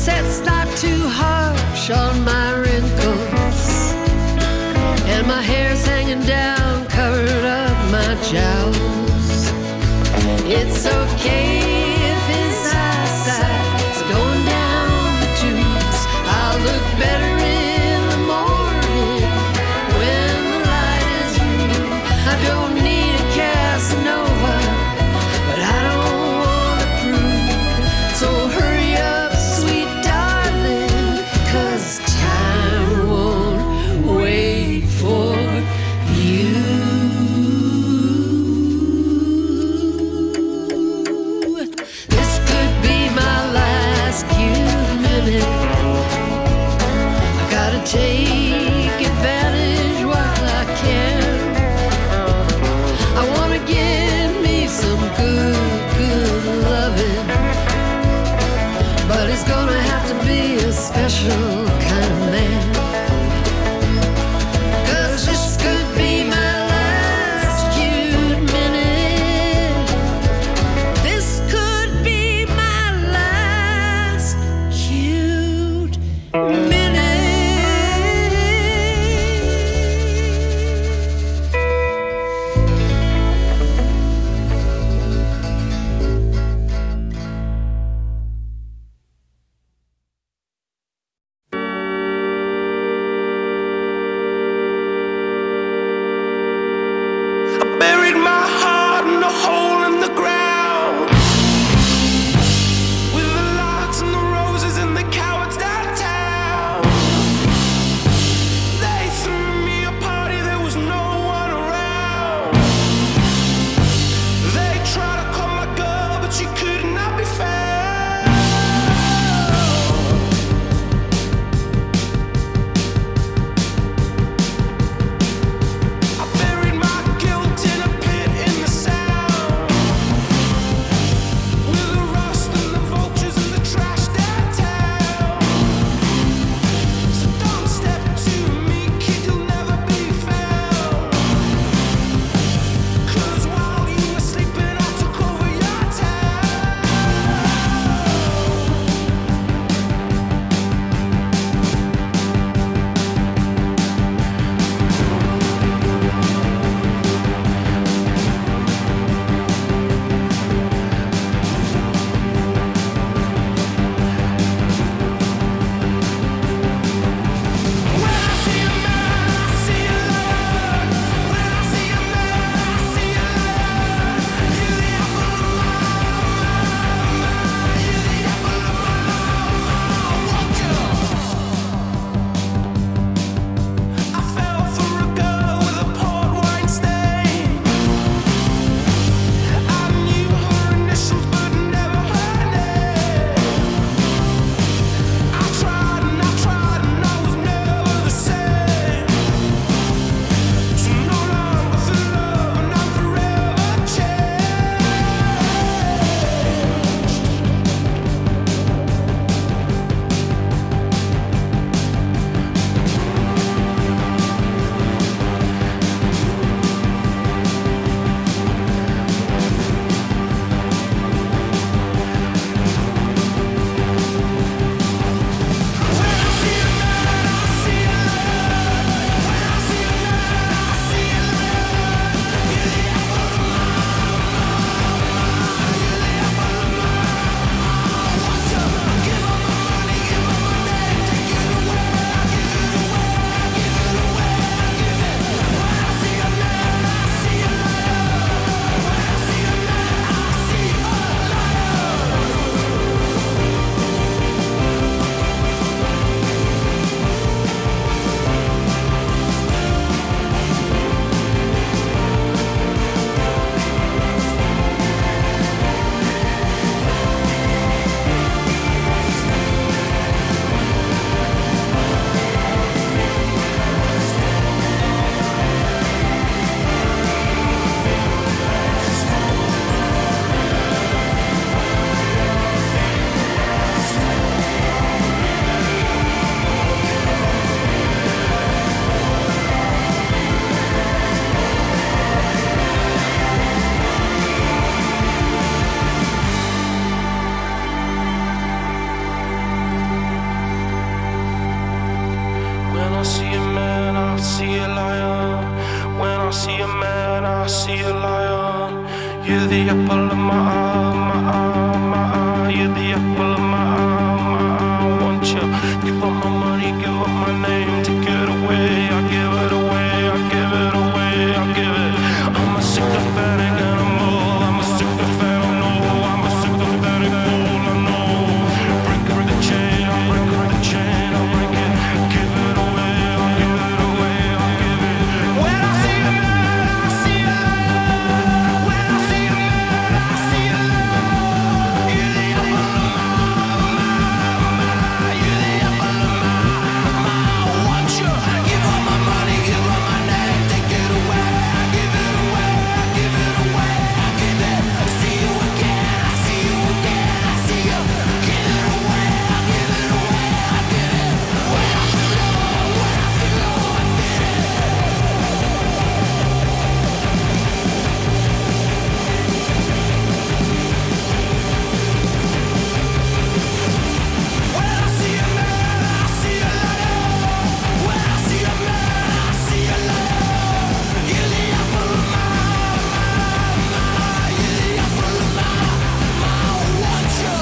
sunset's not too harsh on my wrinkles, and my hair's hanging down, covered up my jowls. It's okay if his eyesight's going down the tubes. I'll look better in the morning when the light is through. I don't need a Casanova, but I don't want to prove. So hurry up, sweet darling, 'cause time won't wait for you. This could be my last cute minute. I gotta take advantage while I can. I wanna get me some good loving, but it's gonna have to be a special kind of man. 'Cause this could be my last cute minute. This could be my last cute minute. the apple of my eye, you're the apple of my eye. I want you. Give up my money, give up my name, take it away. I give it away, I give it away, I give it. I'm a sycophantic animal, I'm a sycophantic, no, I'm a sycophantic fool, I know. Break up the chain, I'll break up the chain, I'll break it. Give it away, I'll give it away, I'll give it. When I see a man, I see a love. When I see a man, I see a love. You're the apple of my, you're the apple of my. I want you. Give up my money, give up my name, take it away. I give it away, I give it away, I give it. See you again, I see you again, I see you. Give it away, I give it away, I give it. When I feel low, when I feel low, I feel it. When I see a man, I see a love. When I see a man, I see a love. You're the apple of my, you're the apple of my. I want you.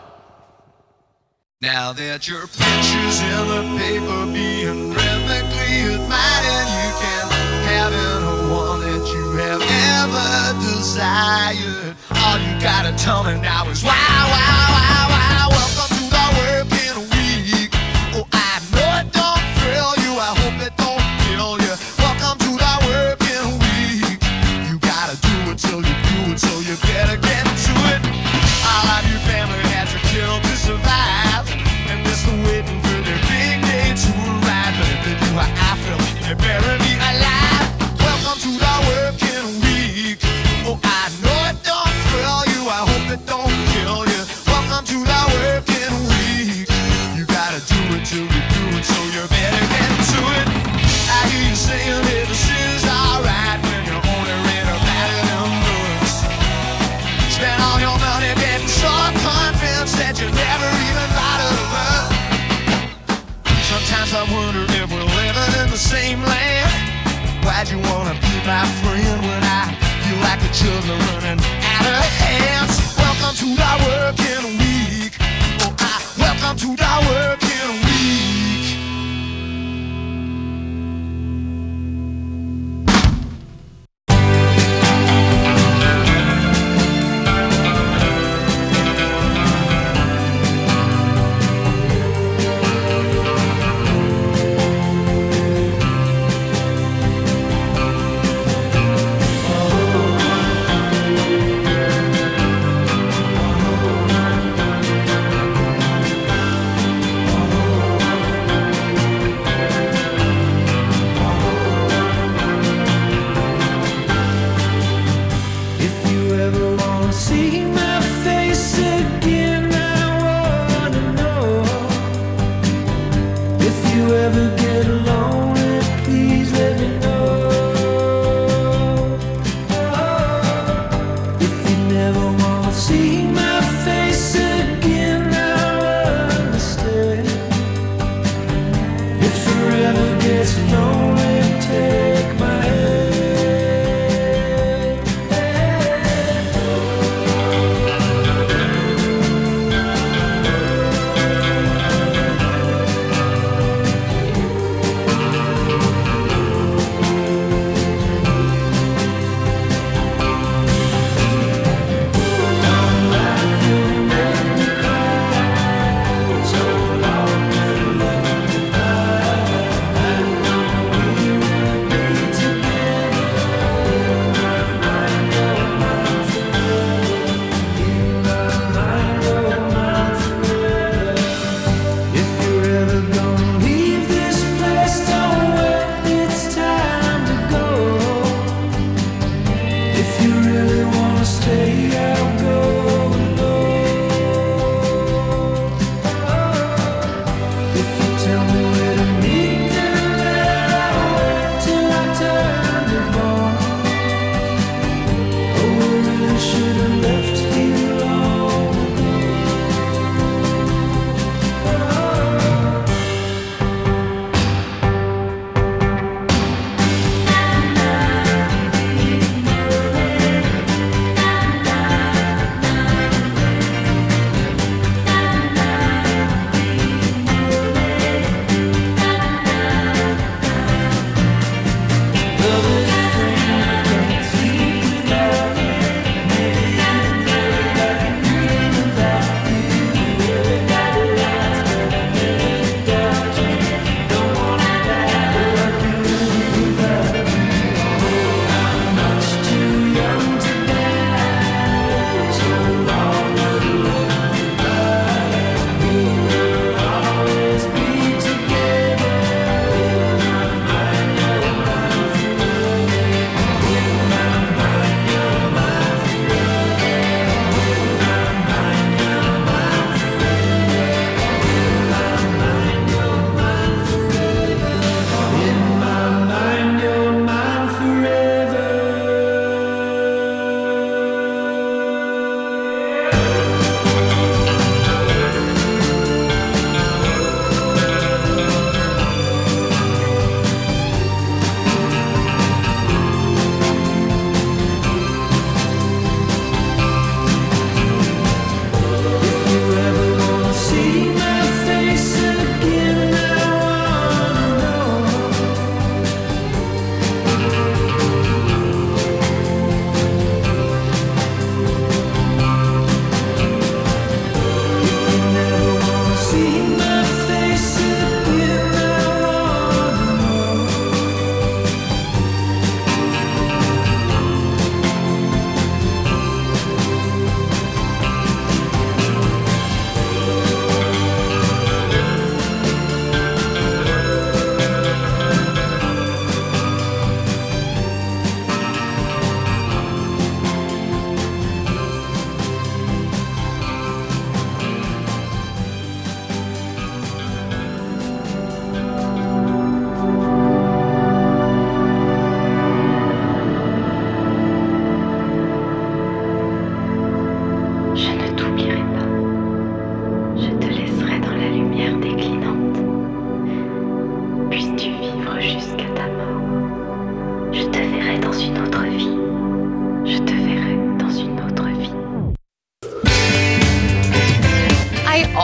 Now that your picture's in the paper being rhythmically admired, you can have any one that you have ever desired. All you gotta tell me now is wow, wow, wow, wow. Welcome to the working week. Oh, I know it don't thrill you, I hope it don't kill you. Welcome to the working week. You gotta do it till you do it, so you better get to it. All of your family had to kill to survive, and they're still waiting for their big day to arrive. But if they do how I feel, they better be alive. Welcome to the working week. Oh, I know it don't thrill you, I hope it don't kill you. Welcome to the working week. You gotta do it till you do it, so you better get to it. I hear you saying that this is alright when you're only read about it in books. Spend all your money getting so convinced that you never even thought of love. Sometimes I wonder if we're living in the same land. Why'd you wanna be my friend when I feel like the children are running out of hands? Welcome to the working week. Oh, welcome to the working week.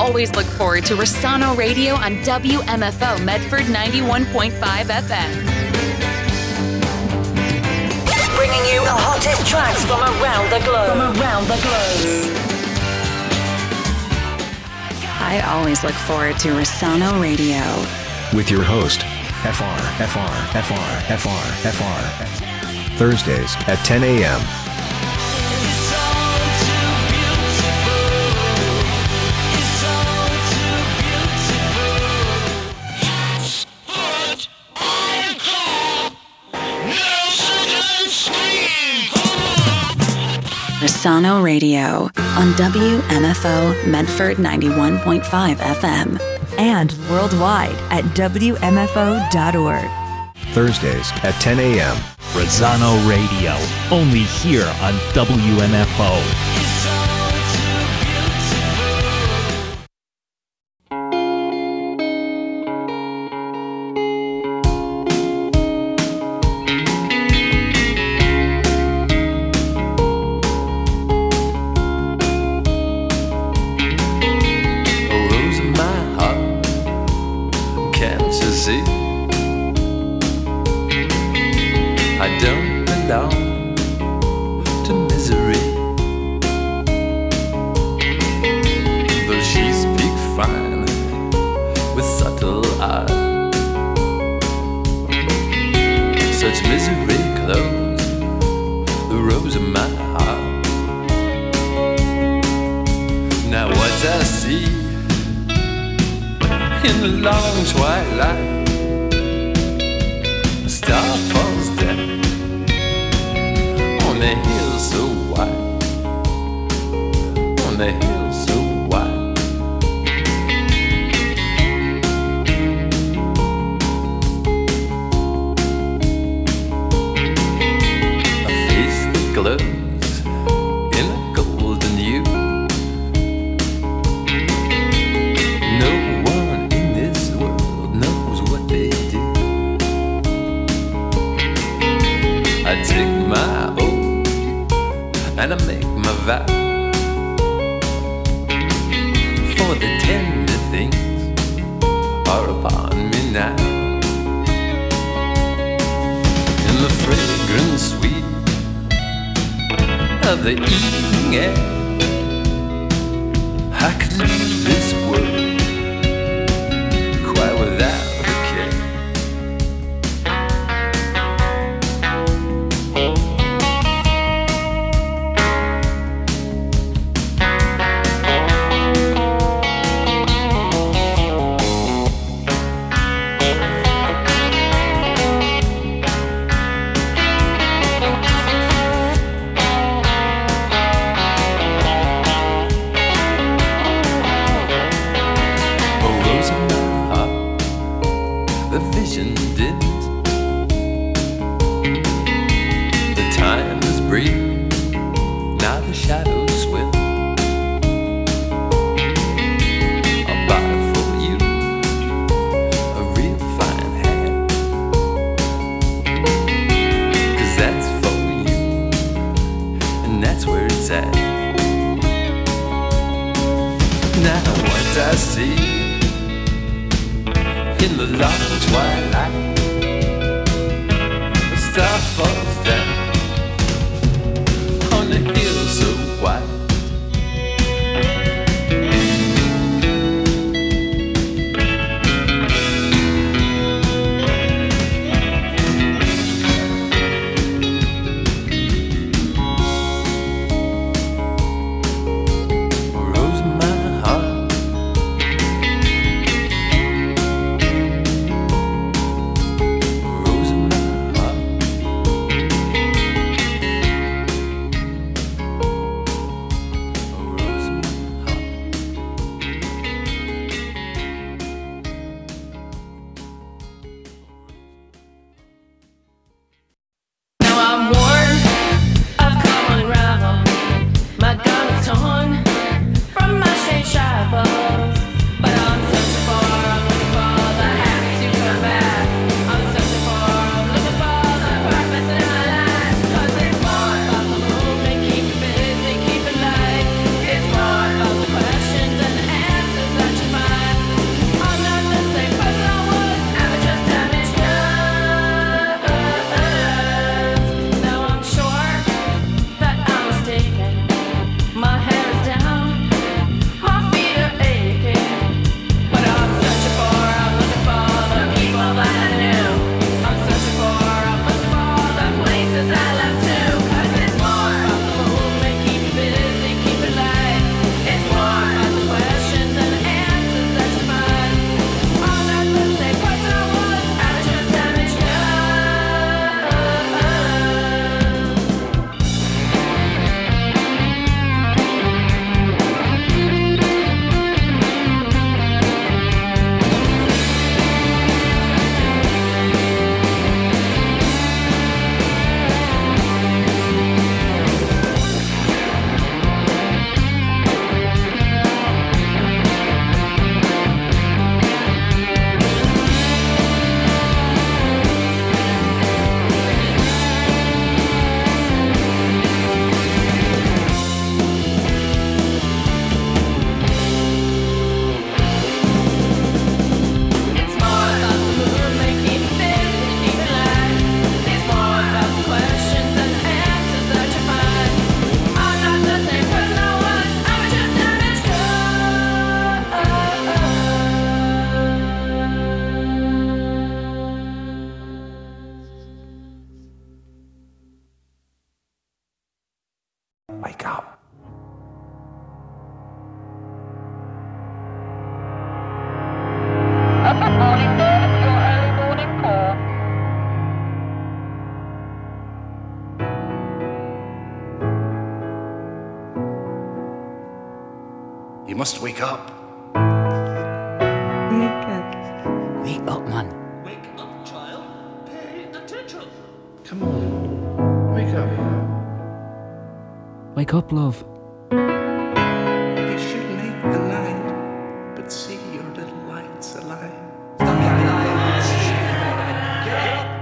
always look forward to Rossano Radio on WMFO Medford 91.5 FM. Bringing you the hottest tracks from around the globe. I always look forward to Rossano Radio. With your host, FR. Thursdays at 10 a.m. Rossano Radio on WMFO Medford 91.5 FM. And worldwide at WMFO.org. Thursdays at 10 a.m. Rossano Radio, only here on WMFO. I don't belong to misery, though she speaks fine with subtle eye. Such misery clothes the rose of my heart. Now what I see in the long twilight, a star falls down on the hill so wide, on the hill so wide. A face that glows in a golden hue. No one in this world knows what they do. I take my oath and I make my vow, for the tender things are upon me now. In the fragrant sweet of the evening air, I could leave this world quite without a care. You must wake up. Wake up, man. Wake up, child. Pay attention. Come on. Wake up. Wake up, love. You should make the night, but see your little lights alive. Get up.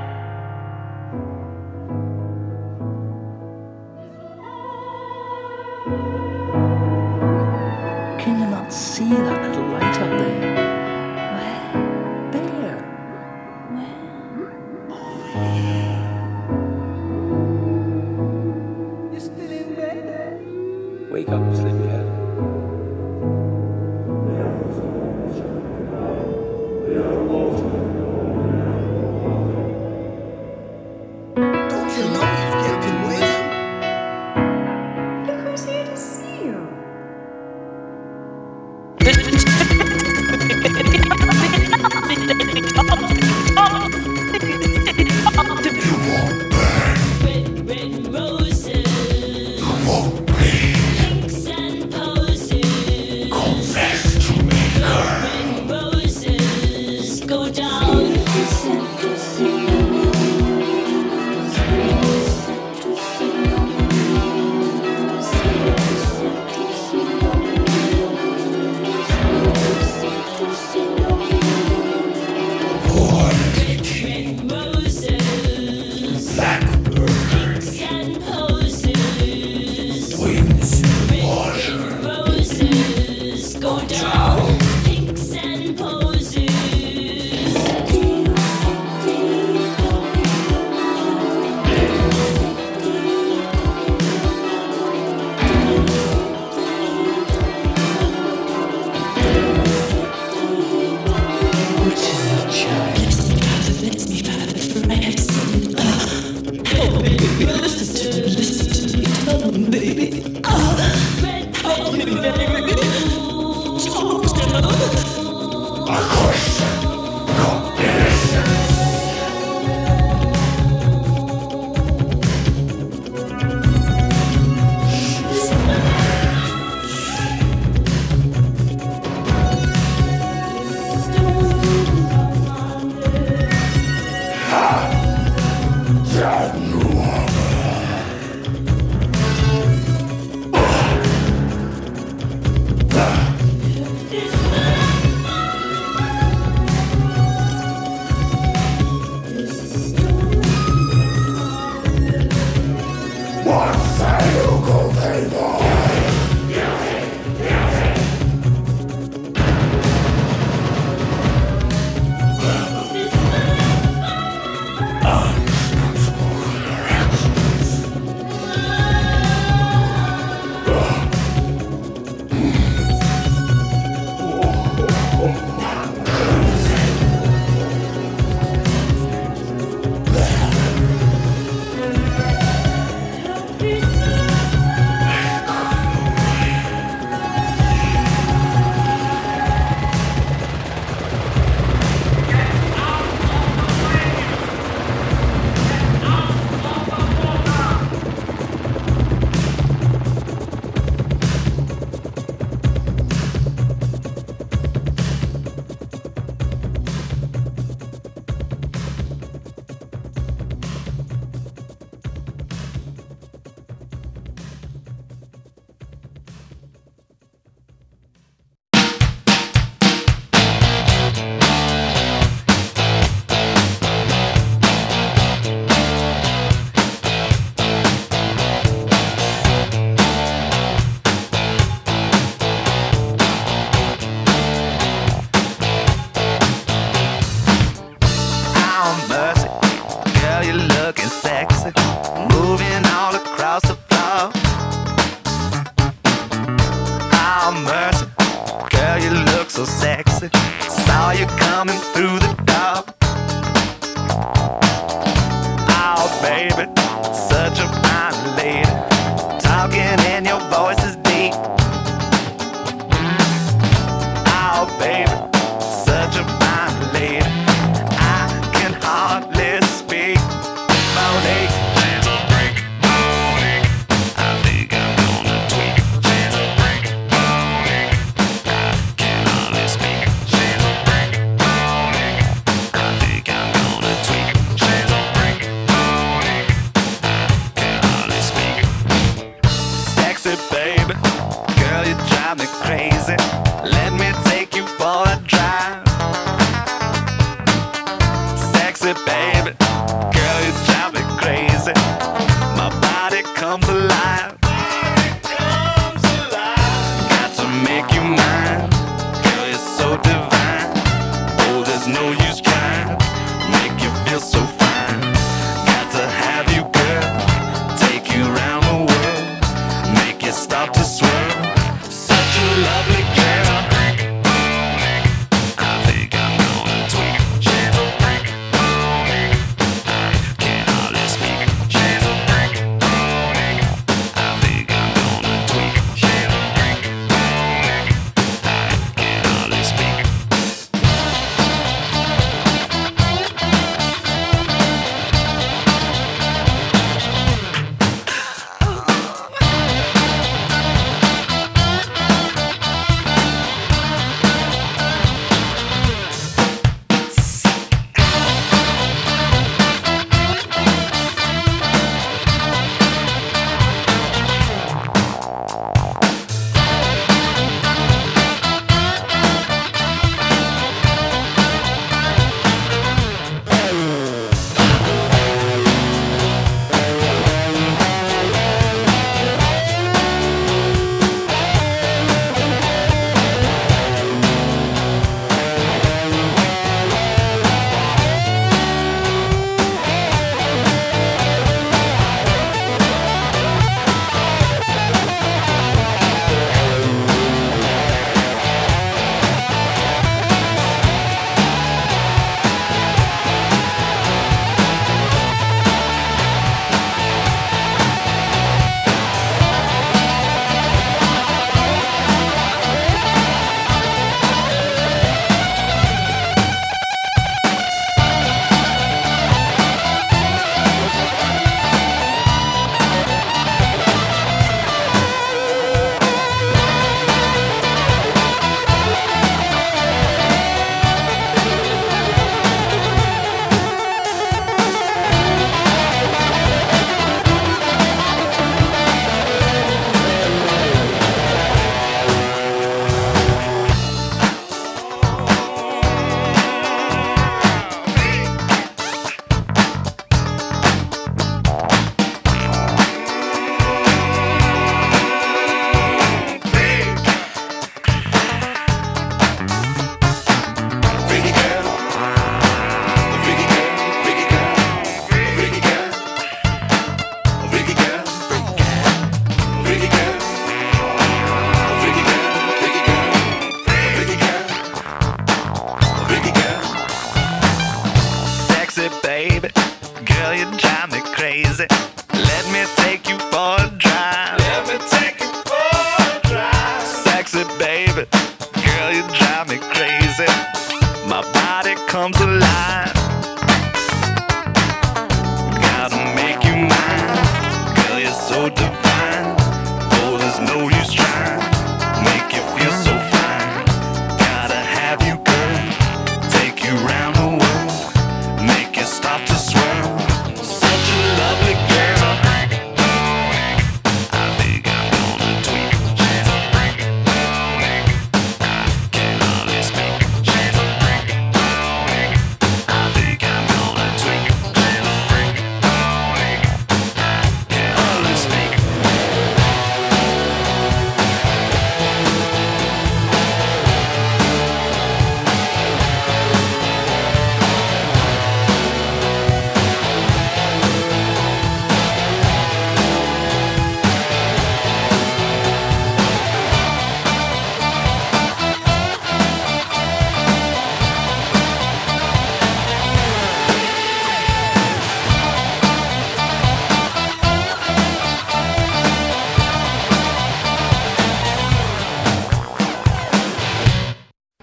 Can you not see that little light up there? Where? There. Where? You still in bed? Wake up, sleepyhead. Don't you know you've kept him waiting? Look who's here to see you.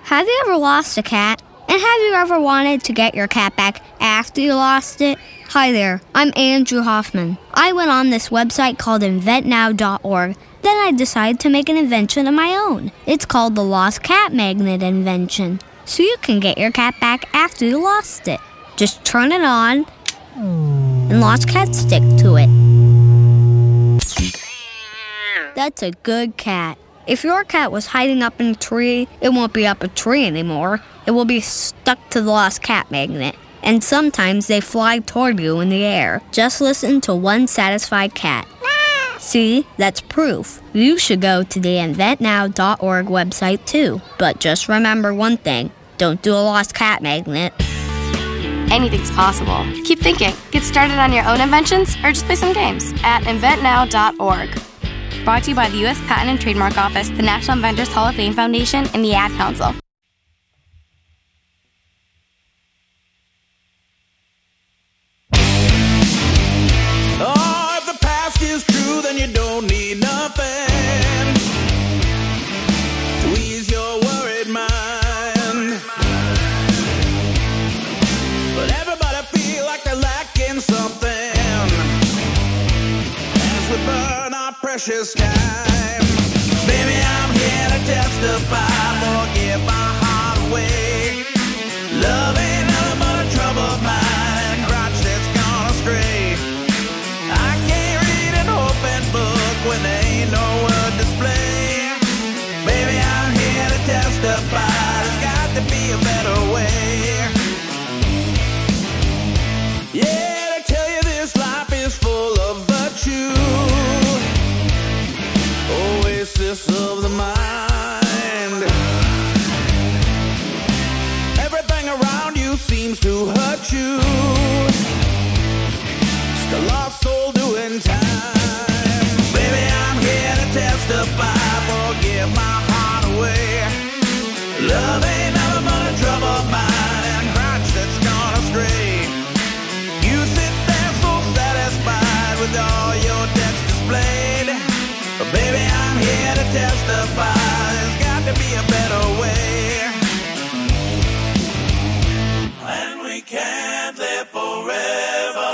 Have you ever lost a cat? And have you ever wanted to get your cat back after you lost it? Hi there, I'm Andrew Hoffman. I went on this website called inventnow.org. Then I decided to make an invention of my own. It's called the Lost Cat Magnet invention. So you can get your cat back after you lost it. Just turn it on, and lost cats stick to it. That's a good cat. If your cat was hiding up in a tree, it won't be up a tree anymore. It will be stuck to the Lost Cat Magnet. And sometimes they fly toward you in the air. Just listen to one satisfied cat. See, that's proof. You should go to the inventnow.org website too. But just remember one thing. Don't do a Lost Cat Magnet. Anything's possible. Keep thinking. Get started on your own inventions or just play some games at inventnow.org. Brought to you by the U.S. Patent and Trademark Office, the National Inventors Hall of Fame Foundation, and the Ad Council. Oh, if the past is true, then you don't need nothing to ease your worried mind. But everybody feel like they're lacking something as we burn our precious time. Baby, I'm here to testify, forgive my heart away. Love ain't nothing but a troubled mind and a crotch that's gone astray. I can't read an open book when there ain't no word display. Baby, I'm here to testify, there's got to be a better way. Yeah, to tell you this life is full of virtue, oasis of the mind. Everything around you seems to hurt you. Just a lost soul doing time. Baby, I'm here to testify, forgive my heart away. Love ain't nothing but a troubled mind and a crotch that's gone astray. You sit there so satisfied with all your debts displayed. But baby, I'm here to testify, there's got to be a better way. And we can't live forever.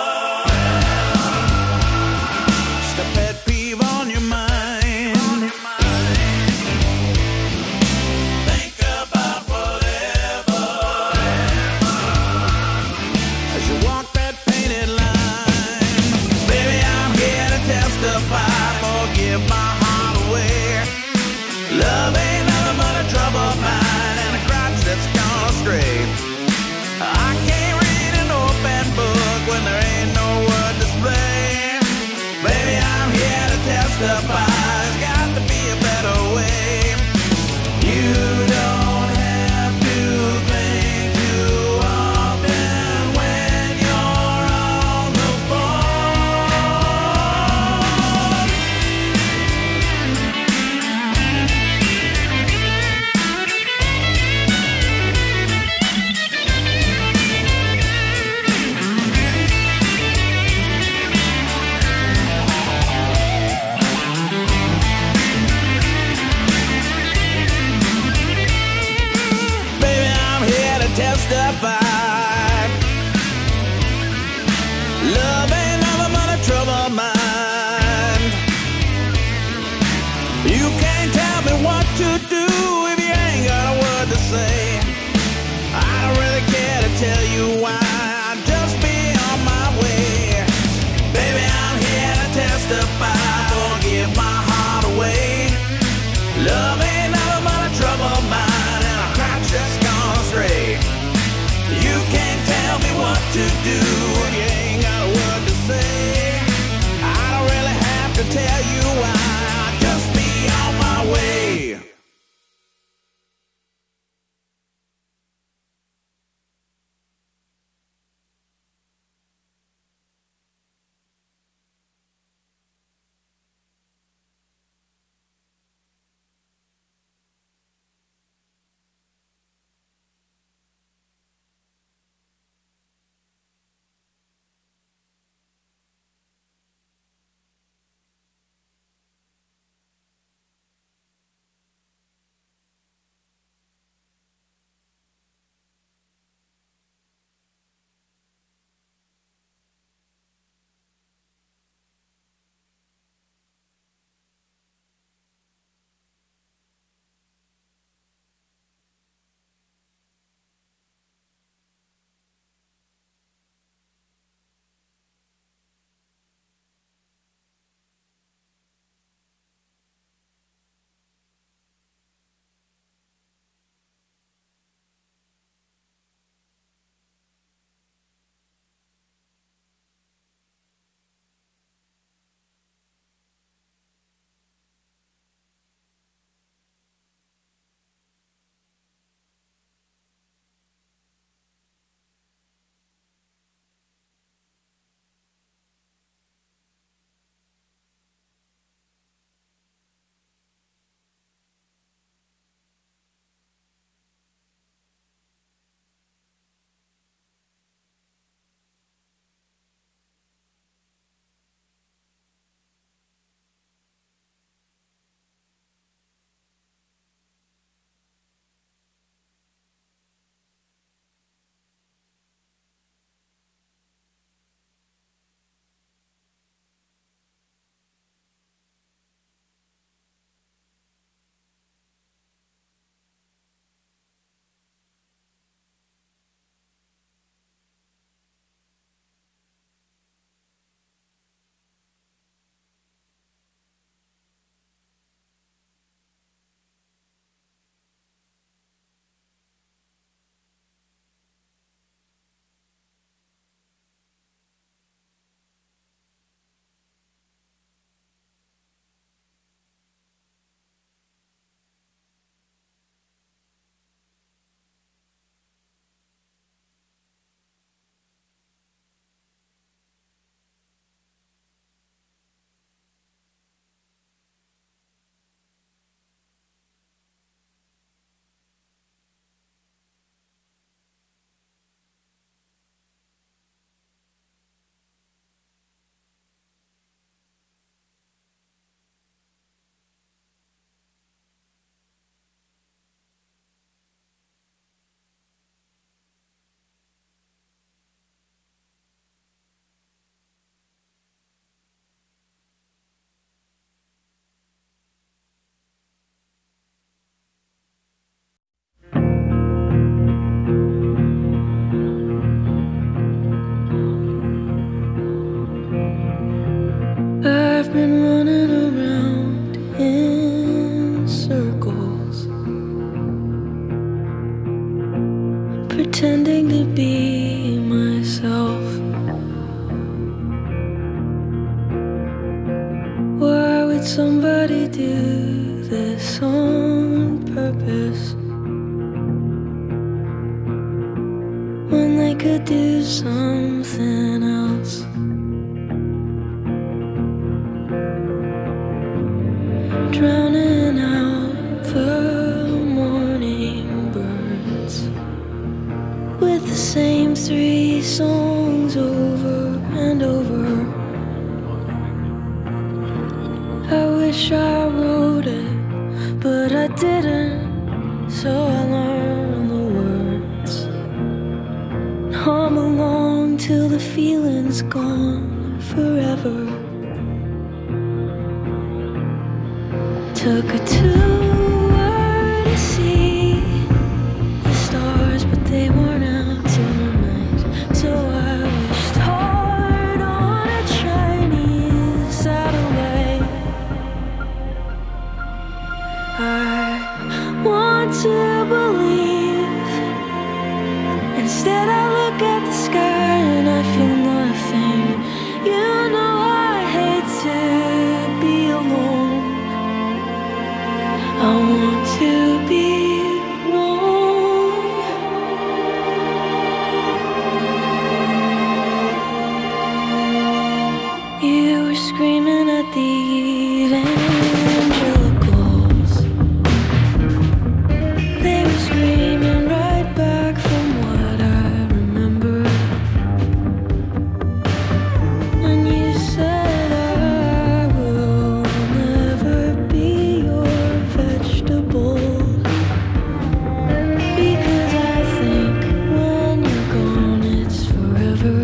Just a pet peeve on your mind. Think about whatever as you walk that painted line. Baby, I'm here to testify, forgive my heart away. Love ain't nothing but a troubled mind and a crotch that's gone astray. I can't read an open book when there ain't no word display. Baby, I'm here to testify, there's got to be a better way. You don't have to think too often when you're on the Baby, I'm here to testify. Love ain't nothing but a troubled mind. You can't tell me what to do if you ain't got a word to say. I don't really care to tell you why, I'll just be on my way. Baby, I'm here to testify, forgive my heart away. Love ain't nothing but a troubled mind and a crotch that's gone astray. You can't tell me what to do if you ain't got a word to say. I don't really have to tell you why, I'll just be on my way. pretending to be myself. Why would somebody do this on purpose when they could do something else? Drowning out the morning birds with the same 3 songs over and over. I wish I wrote it, but I didn't, so I learned the words. Hum along till the feeling's gone forever. Took a tour to see the stars, but they weren't out tonight. So I wished hard on a Chinese satellite. I want to believe. Instead I look at the sky and I feel nothing. You know I hate to be alone. I want to be wrong. You were screaming at the evangelicals. They were screaming right back from what I remember. And you said I will never be your vegetable, because I think when you're gone it's forever.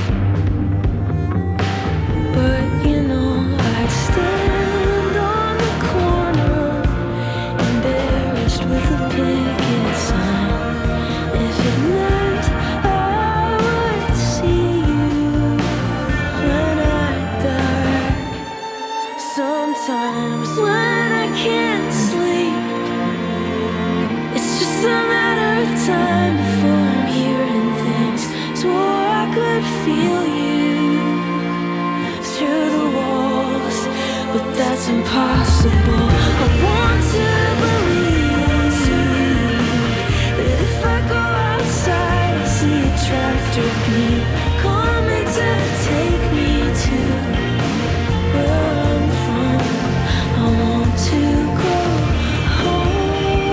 But you know I'd stand on the corner embarrassed with a picket sign if it meant I would see you when I die. Sometimes when I can't sleep, it's just a matter of time before I'm hearing things. Swore I could feel you through the walls, but that's impossible. I want to believe that if I go outside I see a tractor beam coming to take me to where I'm from. I want to go home.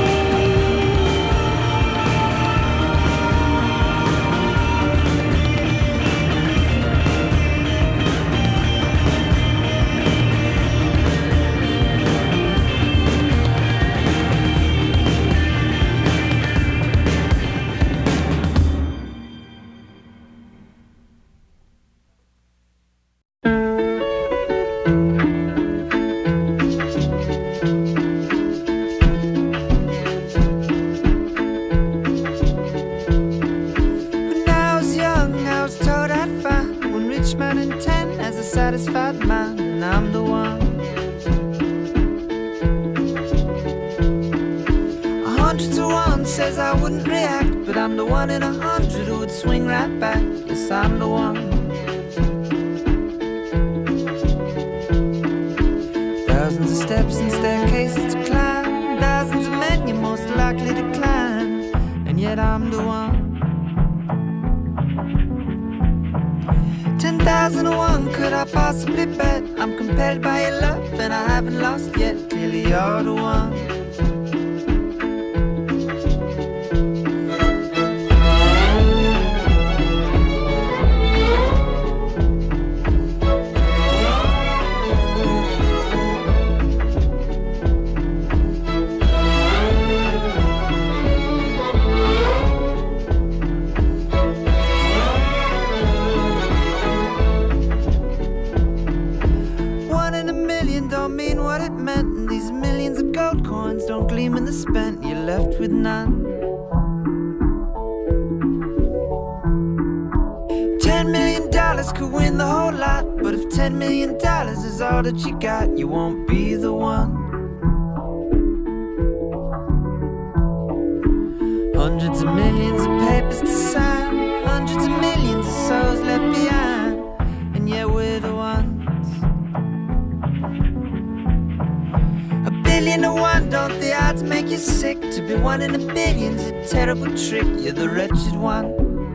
When I was young, I was told I'd find one rich man in 10 has a satisfied mind, and I'm the one. 100 to 1 says I wouldn't react, but I'm the 1 in 100 who would swing right back. Yes, I'm the one. Thousands of steps and staircases to climb, thousands of men you're most likely to climb, and yet I'm the one. 10,001 could I possibly bet? I'm compelled by your love and I haven't lost yet. Clearly you're the one. One in a million don't mean what it meant, and these millions of gold coins don't gleam in the spent. You're left with none. 10 million dollars could win the whole lot, but if 10 million dollars is all that you got, you won't be the one. Hundreds of millions of papers to sign, hundreds of millions of souls left behind, and yet we're the ones. 1,000,000,001, don't the odds make you sick? To be 1 in a billion's a terrible trick, you're the wretched one.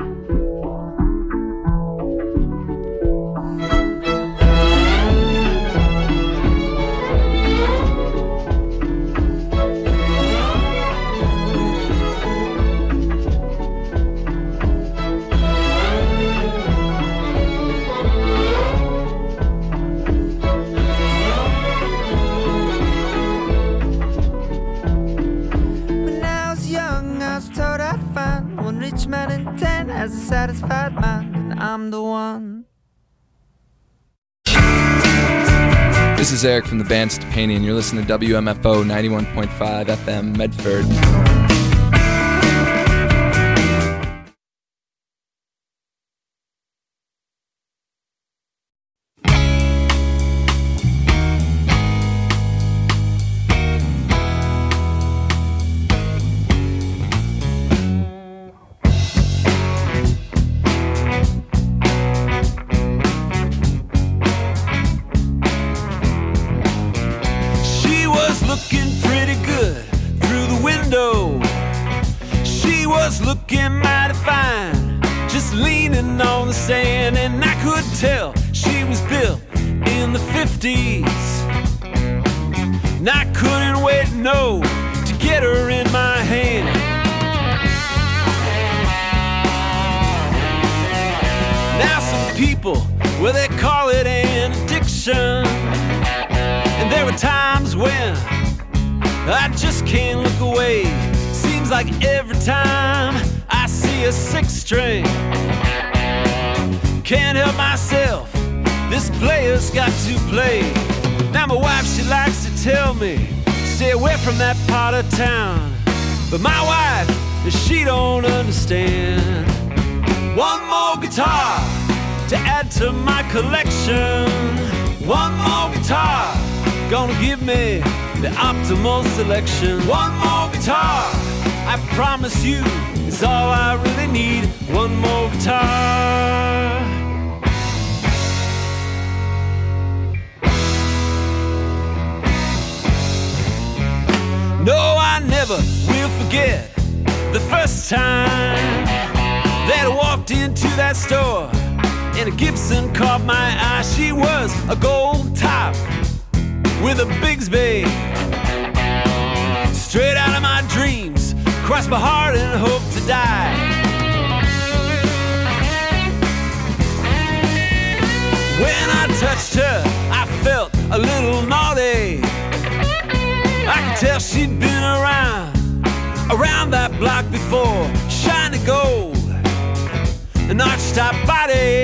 Rich man in 10 has a satisfied mind, and I'm the one. This is Eric from the band Stepani, and you're listening to WMFO 91.5 FM Medford. Looking mighty fine, just leaning on the sand, and I could tell she was built in the 50s. And I couldn't wait, no, to get her in my hand. Now some people, well, they call it an addiction, and there were times when I just can't look away. Seems like every time I see a six string, can't help myself, this player's got to play. Now my wife, she likes to tell me, stay away from that part of town. But my wife, she don't understand. One more guitar to add to my collection. One more guitar, gonna give me the optimal selection. One more guitar, I promise you, it's all I really need. One more guitar. No, I never will forget the first time that I walked into that store and a Gibson caught my eye. She was a gold top with a Bigsby, straight out of my dreams, crossed my heart and hope to die. When I touched her, I felt a little naughty. I could tell she'd been around that block before. Shiny gold, an arch-top body,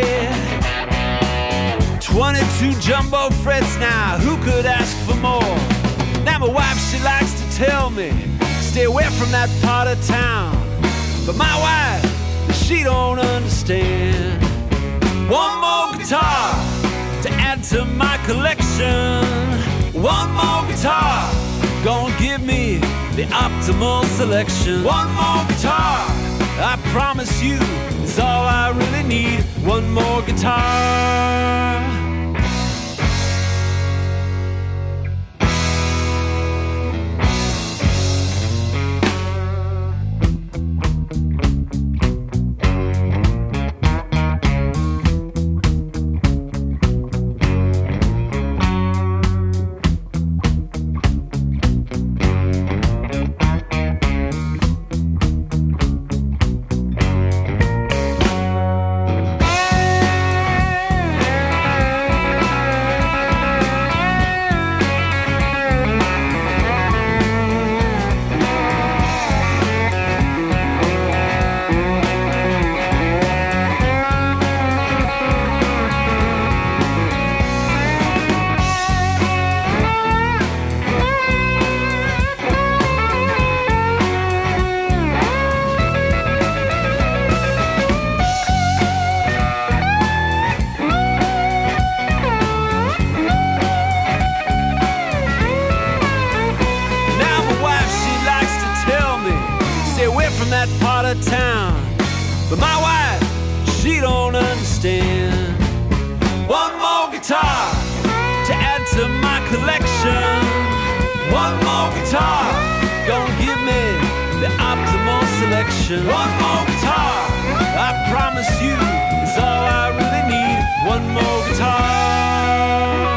22 jumbo frets now, who could ask for more? Now my wife, she likes to tell me, stay away from that part of town. But my wife, she don't understand. One more guitar to add to my collection. One more guitar, gonna give me the optimal selection. One more guitar, I promise you, it's all I really need. One more guitar. but my wife, she don't understand. One more guitar to add to my collection. One more guitar, gonna give me the optimal selection. One more guitar, I promise you, it's all I really need. One more guitar.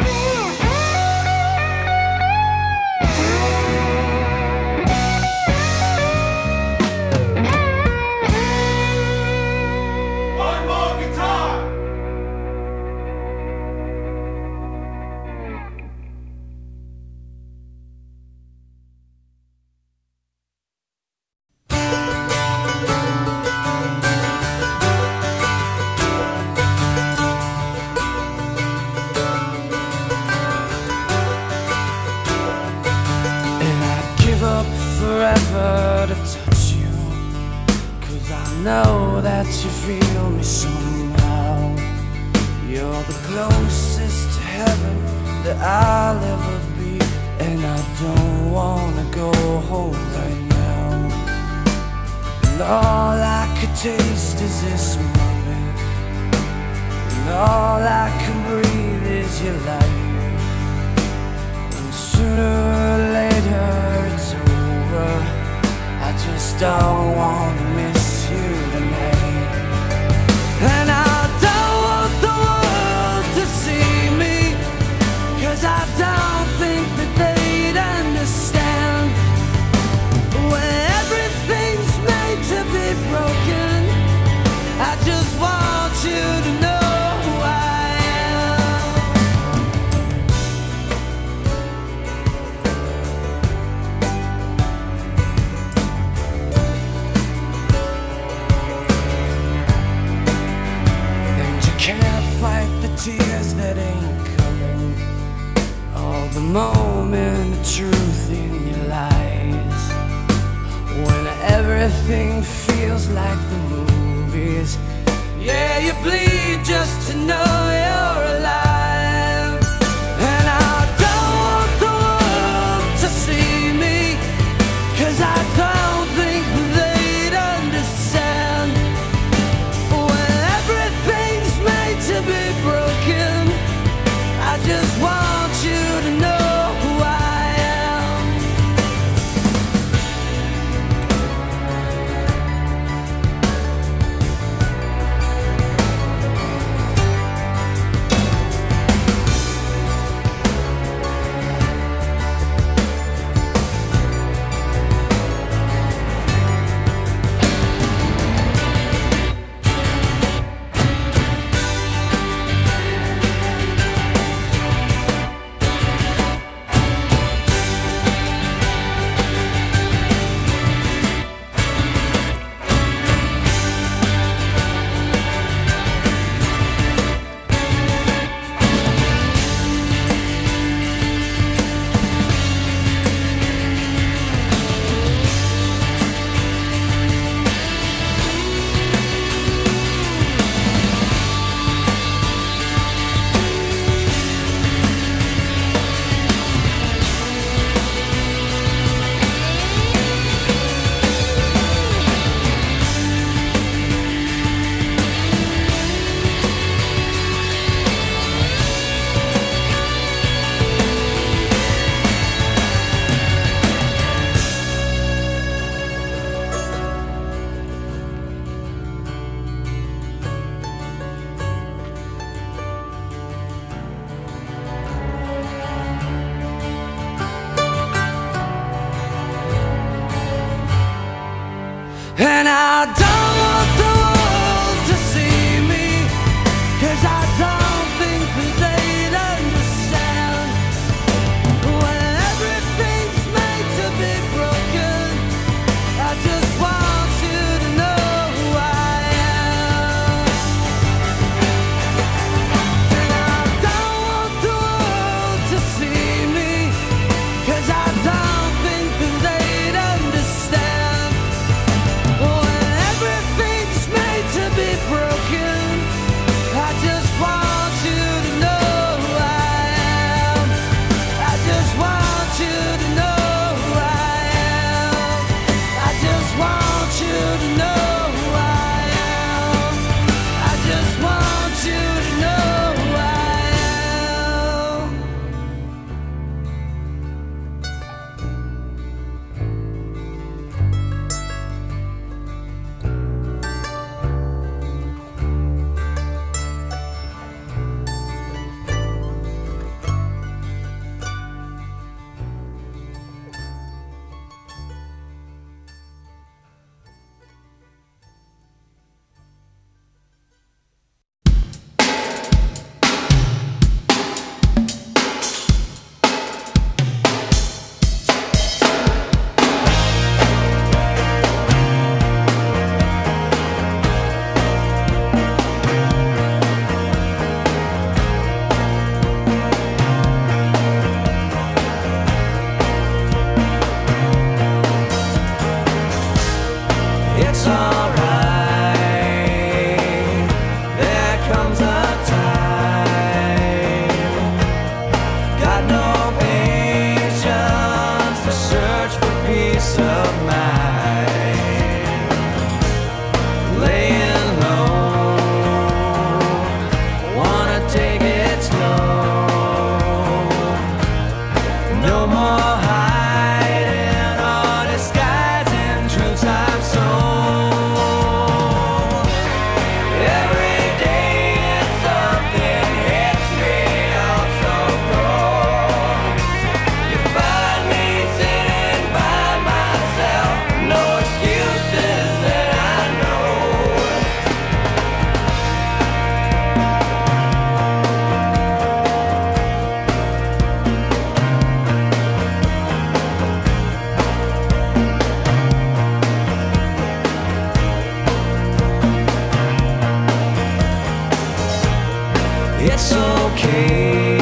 Forever to touch you, 'cause I know that you feel me somehow. You're the closest to heaven that I'll ever be, and I don't wanna go home right now. And all I could taste is this moment, and all I can breathe is your life. And sooner or later it's over, I just don't wanna miss you tonight. And I don't want the world to see me, 'cause I don't think that they'd understand. When everything's made to be broken, I just want you to know who I am. Can't fight the tears that ain't coming, all the moment of truth in your lies. When everything feels like the movies, yeah, you bleed just to know you're alive. And I don't want the world to see me, 'cause I don't think they'd understand. To be broken, I just want you to know who I am. And I don't want the world to see me, 'cause I don't think that they'd understand. When everything's made to be broken, I just want you to know who I am. And I don't want the world to see me, 'cause I don't think that they'd understand. When everything peace of mind. Laying low, wanna take it slow. No more hiding or disguising truths I've sown. Every day it's something hits me out so cold. You find me sitting by myself, no excuses that I know. It's okay.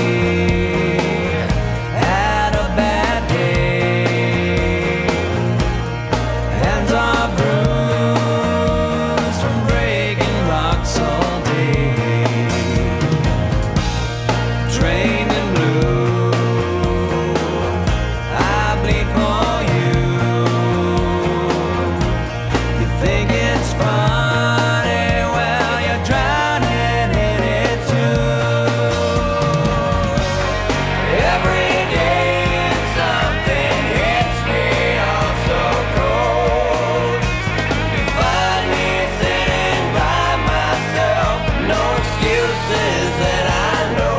Had a bad day. Hands are bruised from breaking rocks all day. Trained in blue, I bleed for you. You think it's funny, well, you're drowning in it too. Every day something hits me out so cold. You find me sitting by myself, no excuses that I know.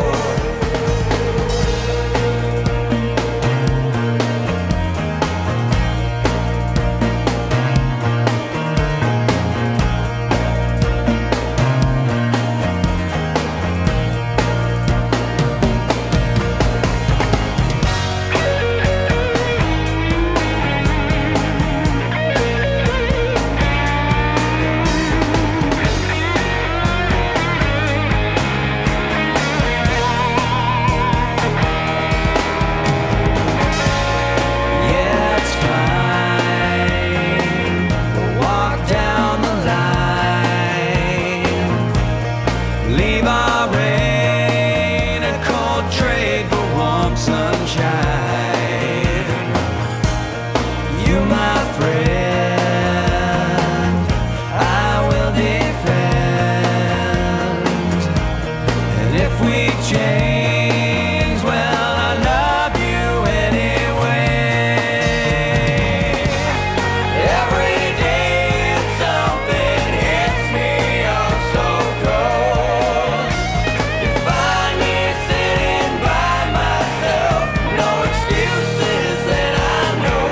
Yeah, it's fine. We'll walk down the line. Leave our rain and cold trade for warm sunshine. You, my friend, I will defend. And if we change, well, I love you anyway. Every day something hits me out so cold. You find me sitting by myself, no excuses that I know.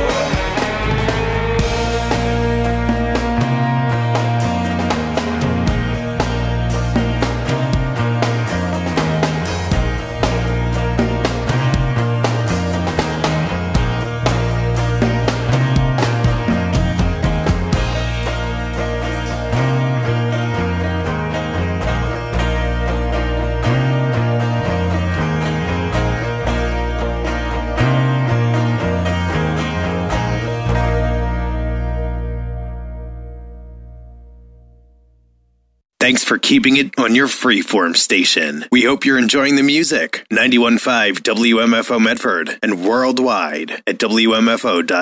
Thanks for keeping it on your freeform station. We hope you're enjoying the music. 91.5 WMFO Medford and worldwide at WMFO.org.